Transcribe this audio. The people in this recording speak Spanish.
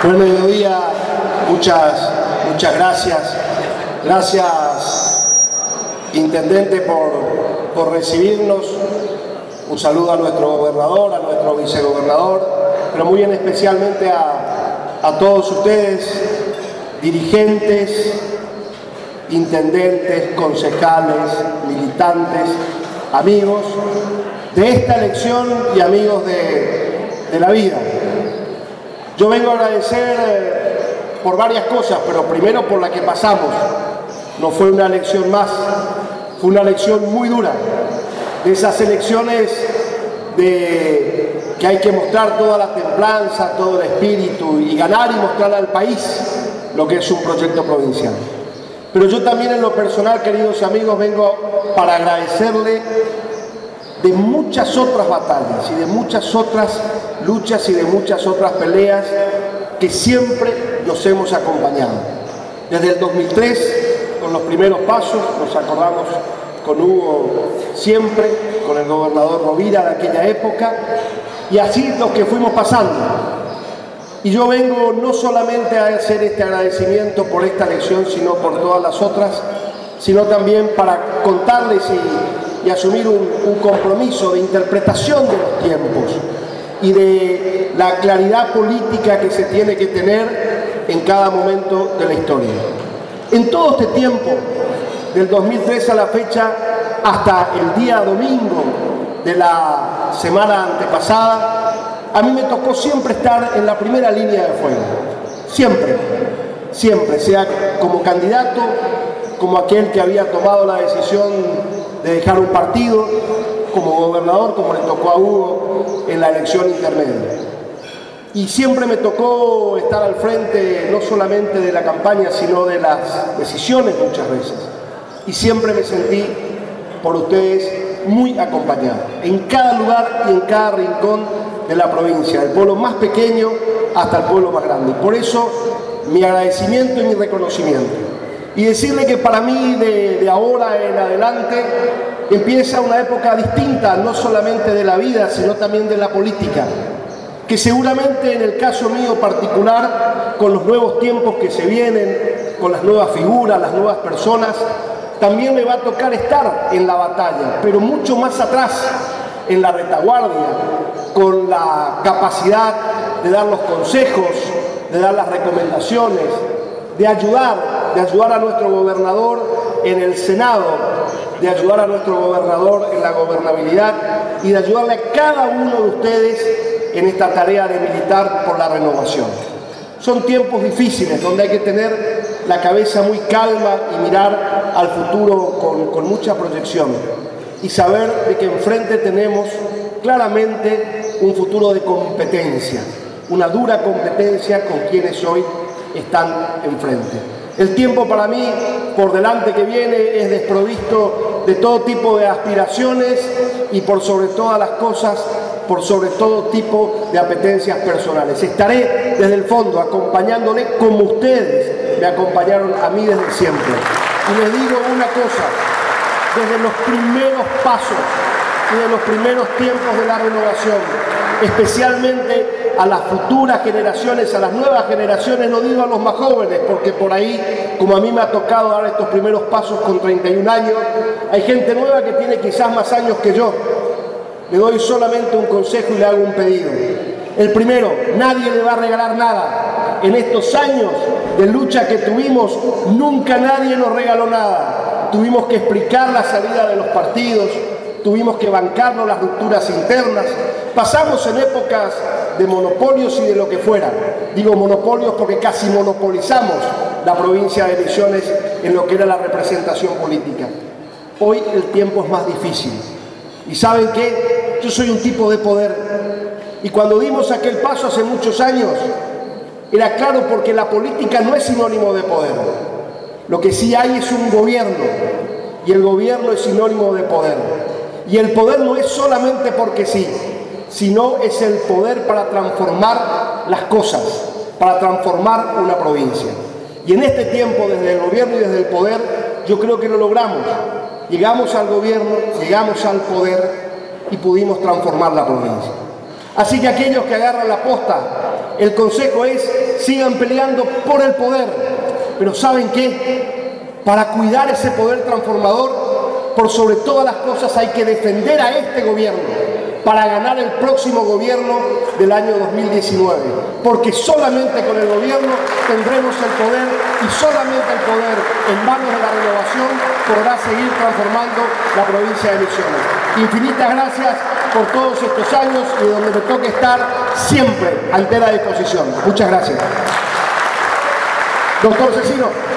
Buen mediodía, muchas gracias. Gracias, Intendente, por recibirnos. Un saludo a nuestro gobernador, a nuestro vicegobernador, pero muy especialmente a todos ustedes, dirigentes, intendentes, concejales, militantes, amigos de esta elección y amigos de la vida. Yo vengo a agradecer por varias cosas, pero primero por la que pasamos. No fue una elección más, fue una elección muy dura. De esas elecciones que hay que mostrar toda la templanza, todo el espíritu y ganar y mostrarle al país lo que es un proyecto provincial. Pero yo también en lo personal, queridos amigos, vengo para agradecerle de muchas otras batallas y de muchas otras luchas y de muchas otras peleas que siempre nos hemos acompañado. Desde el 2003, con los primeros pasos, nos acordamos con Hugo siempre, con el gobernador Rovira de aquella época, y así los que fuimos pasando. Y yo vengo no solamente a hacer este agradecimiento por esta elección, sino por todas las otras, sino también para contarles y asumir un compromiso de interpretación de los tiempos y de la claridad política que se tiene que tener en cada momento de la historia. En todo este tiempo, del 2003 a la fecha, hasta el día domingo de la semana antepasada, a mí me tocó siempre estar en la primera línea de fuego. Siempre, sea como candidato, como aquel que había tomado la decisión de dejar un partido, como gobernador, como le tocó a Hugo en la elección intermedia. Y siempre me tocó estar al frente no solamente de la campaña, sino de las decisiones muchas veces. Y siempre me sentí por ustedes muy acompañado, en cada lugar y en cada rincón de la provincia, del pueblo más pequeño hasta el pueblo más grande. Por eso, mi agradecimiento y mi reconocimiento. Y decirle que para mí, de ahora en adelante, empieza una época distinta, no solamente de la vida, sino también de la política, que seguramente en el caso mío particular, con los nuevos tiempos que se vienen, con las nuevas figuras, las nuevas personas, también me va a tocar estar en la batalla, pero mucho más atrás, en la retaguardia, con la capacidad de dar los consejos, de dar las recomendaciones, de ayudar a nuestro gobernador en el Senado, de ayudar a nuestro gobernador en la gobernabilidad y de ayudarle a cada uno de ustedes en esta tarea de militar por la renovación. Son tiempos difíciles donde hay que tener la cabeza muy calma y mirar al futuro con mucha proyección y saber de que enfrente tenemos claramente un futuro de competencia, una dura competencia con quienes hoy están enfrente. El tiempo para mí, por delante que viene, es desprovisto de todo tipo de aspiraciones y por sobre todas las cosas, por sobre todo tipo de apetencias personales. Estaré desde el fondo acompañándole como ustedes me acompañaron a mí desde siempre. Y les digo una cosa, desde los primeros pasos y de los primeros tiempos de la renovación, especialmente a las futuras generaciones, a las nuevas generaciones, no digo a los más jóvenes, porque por ahí, como a mí me ha tocado dar estos primeros pasos con 31 años, hay gente nueva que tiene quizás más años que yo. Le doy solamente un consejo y le hago un pedido. El primero, nadie le va a regalar nada. En estos años de lucha que tuvimos, nunca nadie nos regaló nada. Tuvimos que explicar la salida de los partidos, tuvimos que bancarnos las rupturas internas, pasamos en épocas de monopolios y de lo que fuera. Digo monopolios porque casi monopolizamos la provincia de Misiones en lo que era la representación política. Hoy el tiempo es más difícil. ¿Y saben qué? Yo soy un tipo de poder. Y cuando dimos aquel paso hace muchos años, era claro porque la política no es sinónimo de poder. Lo que sí hay es un gobierno, y el gobierno es sinónimo de poder. Y el poder no es solamente porque sí, sino es el poder para transformar las cosas, para transformar una provincia. Y en este tiempo, desde el gobierno y desde el poder, yo creo que lo logramos. Llegamos al gobierno, llegamos al poder y pudimos transformar la provincia. Así que aquellos que agarran la posta El consejo es, sigan peleando por el poder, pero ¿saben qué? Para cuidar ese poder transformador, por sobre todas las cosas hay que defender a este gobierno para ganar el próximo gobierno del año 2019, porque solamente con el gobierno tendremos el poder y solamente el poder en manos de la renovación podrá seguir transformando la provincia de Misiones. Infinitas gracias por todos estos años y donde me toque estar siempre a entera disposición. Muchas gracias. Doctor Cecino.